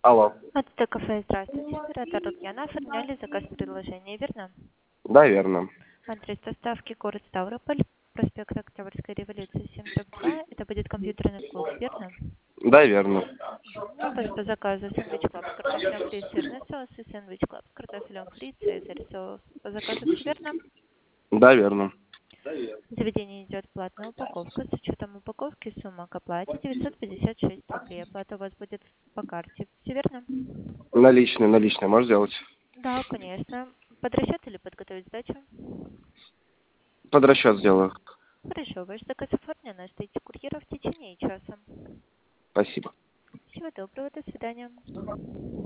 Алло. Это кафе, здравствуйте. Оператор Ульяна. Оформляли заказ предложения, верно? Да, верно. Адрес доставки город Ставрополь, проспект Октябрьской революции 7/2. Это будет компьютерный клуб, верно? Да, верно. У вас по заказу сэндвич клаб с картофелем фри, сырный соус и сэндвич клаб с картофелем фри, цезарь соус. По заказу все верно? Да, верно. В заведении идет платная упаковка. С учетом упаковки сумма к оплате 956 рублей. Оплата у вас будет по карте. Все верно? Наличные можешь сделать? Да, конечно. Под расчет или подготовить сдачу? Под расчет сделаю. Хорошо, ваш заказ оформлен, ждите курьера в течение часа. Спасибо. Всего доброго, до свидания.